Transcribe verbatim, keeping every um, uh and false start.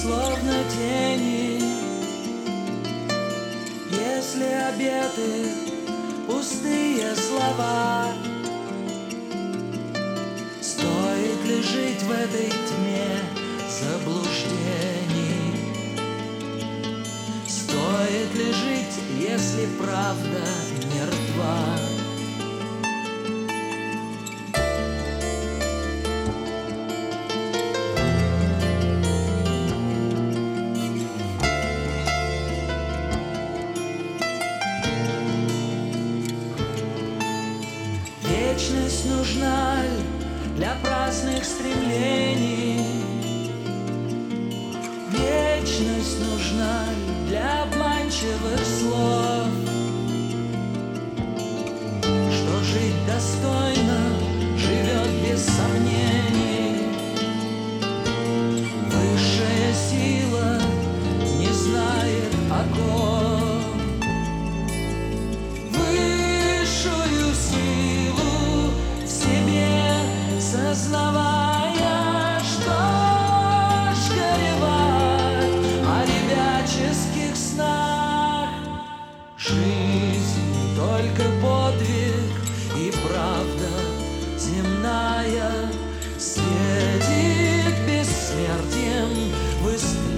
словно тени. Если обеты пустые слова, стоит ли жить в этой тьме заблуждений? Стоит ли жить, если правда мертва? Вечность нужна для праздных стремлений. Вечность нужна для обманчивых слов. Что жить достойно, живет без сомнений. Высшая сила не знает оков. Высшую силу в себе сознавая, что ж горевать о ребяческих снах. Жизнь только подвиг и правда земная светит бессмертием в истории.